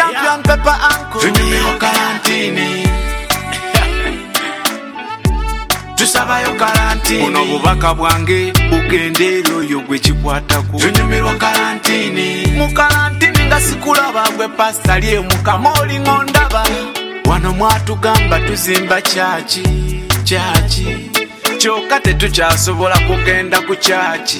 Champion Pepper Uncle. Tunyumirwa karantini. Tusabayo karantini. Buno bubaka bwange bugendero yo gwe kikwatako. Tunyumirwa karantini. Mu karantini nga sikulaba gwe pasta lye mu kamoli ngondaba. Wano mwatugamba tuzimba chachi. Kyokka tetukyasobola kugenda ku chachi.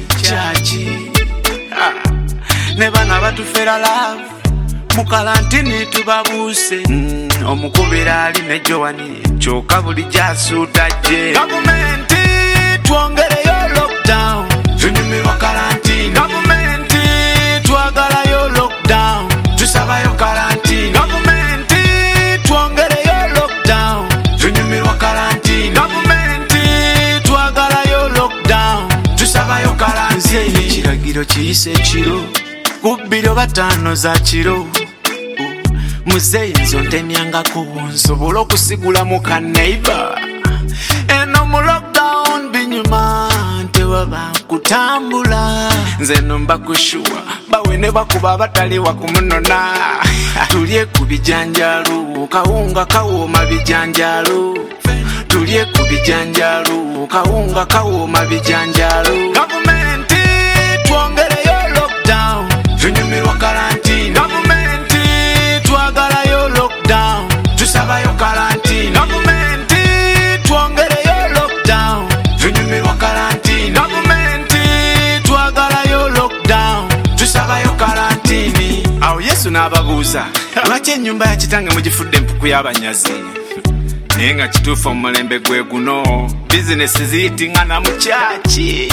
Ne bana batufera love. Mu karantini tubabuuse. Omukubira ali ne Joani. Kyokka buli gyasuuta je. Gavumenti twongereyo lockdown. Tunyumirwa karantini. Gavumenti twagalayo lockdown. Tusabayo karantini. Gavumenti twongereyo lockdown. Tunyumirwa karantini. Gavumenti twagalayo lockdown. Tusabayo karantini. Kiragiro kiyise ekiro. Kubbiro bataano za kiro. Muzeyi nzo ntemyangako nsobola okusigula mu kaneiba. Eno mu lockdown binyuma tewaba kutambula. Nze no mbakushuwa bawe ne bakuba abatali wakumunona. Tulye ku bijanjalo kawunga kawooma bijanjalo. Tulye ku bijanjalo kawunga kawooma bijanjalo. Gavumenti twongereyo lockdown. Tunyumirwa karantini. Gavumenti twagalayo lockdown. Tusabayo karantini. Gavumenti twongereyo lockdown. Tunyumirwa karantini. Gavumenti twagalayo lockdown. Tusabayo karantini. Awo Yesu n'ababuuza lwaki ennyumba ya kitange mugifudde empuku y'abanyazi. Naye nga kituufu omulembe gwe guno bizinesi ziyitingana mu kyaki.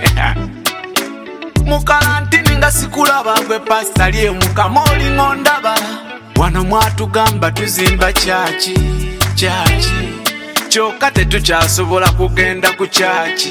Mu karantini nga sikulaba gwe pasta lye mu kamoli ngondaba. Wano mwatugamba tuzimba kyaki. Kyokka tetukyasobola kugenda ku kyaki.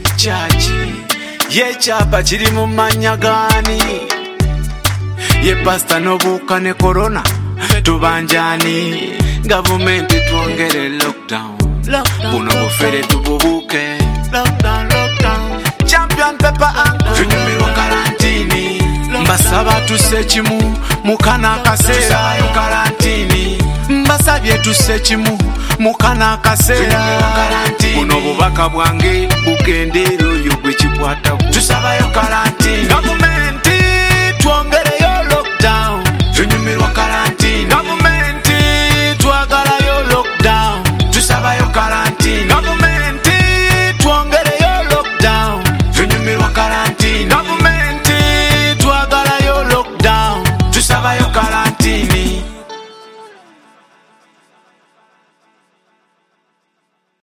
Ye kyapa kiri mu mannya gaani. Ye pasta n'obuuka ne korona tubanjani. Gavumenti twongere lockdown. Buno bufere tububuuke. Champion Pepper Uncle. Tunyumirwa karantini. Mbasaba tuse kimu mukana akaseera. Tusabayo karantini. Mbasabye tuse kimu mukana akaseera. Tunyumirwa karantini. Buno bubaka bwange bugendero yo gwe kikwatako. Tusabayo karantini. Gavumenti twongereyo lockdown. Tunyumirwa karantini. Gavumenti twagalayo lockdown. Tusabayo karantini. Gavumenti twongereyo lockdown. Tunyumirwa karantini. Gavumenti twagalayo lockdown. Tusabayo karantini.